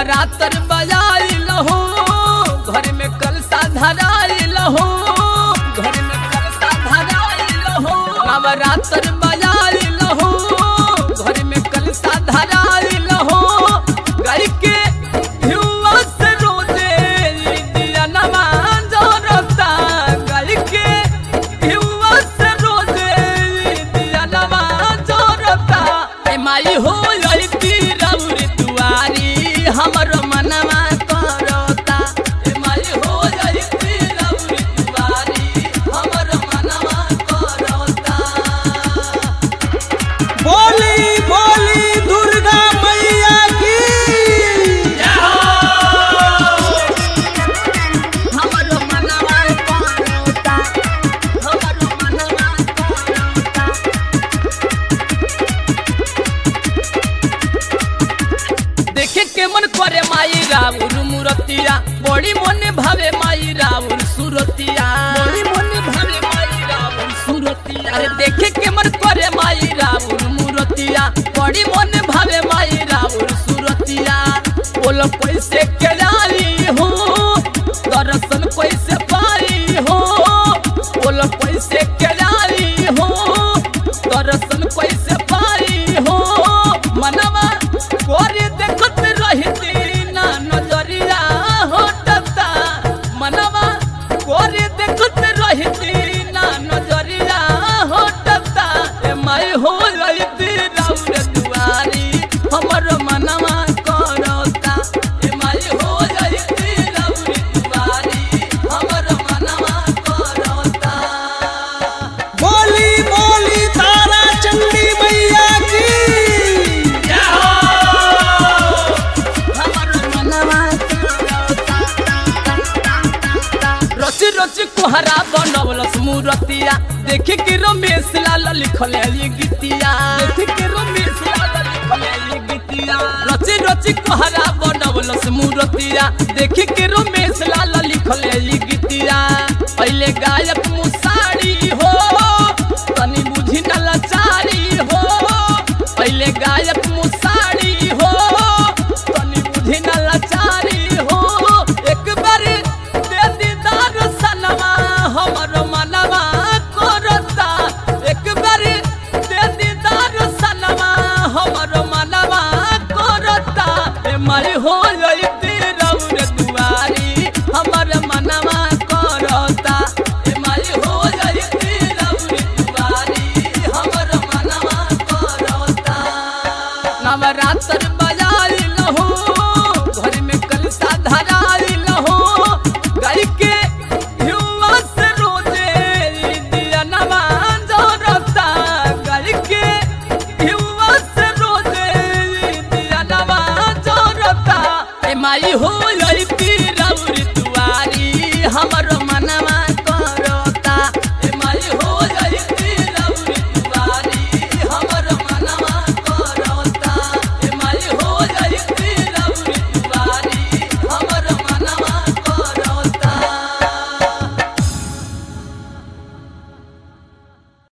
नवरात्र बजाइल हो घर में कलसा धराइल हो घर में कलसा धराइल हो नवरात्र बजाइल हो घर में कलसा धराइल हो गाय के हिउआ से रोजे दिया नमाज जोरता गाय के हिउआ से रोजे दिया नमाज जोरता ए माई हो हमर मनवा करता ए माई हो जाइती रउरी दुआरी हमर मनवा करता। बोली बोली दुर्गा मैया की जय हो हमर मनवा करता हमर मनवा करता। देखे के मन करे माई राउर मूरतिया बड़ी मन भावे माई राउर सुरतिया बड़ी मन भावे माई राउर सुरतिया अरे देखे के मन करे माई राउर मूरतिया बड़ी मन भावे माई राउर सुरतिया बोलो कैसे के जाई हो दर्शन कैसे पाई हो बोलो कैसे के जाई हो दर्शन कैसे पाई हो मनवा कोरी देखत रहिती ना नजरिया होटता मनवा कोरी देखत रहिती ना नजरिया होटता ए माई हो जाइती रउर दुआरी हमर मनवा करता ए माई हो जाइती रउर दुआरी हमर मनवा करता। बोली बोली तारा चंडी मैया की जय हो हमर मनवा रच रच कोहरा बनवलस मूरतिया देखे के रमेश लाल लिखल ये गीतिया देखे के रमेश लाल लिखल ये गीतिया रच रच कोहरा बनवलस मूरतिया देखे के रमेश लाल लिखल ये गीतिया पहले गायक मुसारी हो तनी बुझी न लाचारी हो पहले गायक मुसारी हो तनी बुझी न लाचारी हो एक बार दे दीदार सनवा हमर मनवा करता एक बार दे दीदार सनवा हमर मनवा करता ए माई हो जाइती रउर दुआरी हमर मनवा करता ए माई हो जाइती रउर दुआरी हमर मनवा करता। नवरात्र बजाइल हो घर में कलसा धराइल हो गाय के हिउआ से रोजे दिया नमाज जोरता गाय के हिउआ से रोजे दिया नमाज जोरता ए माई हो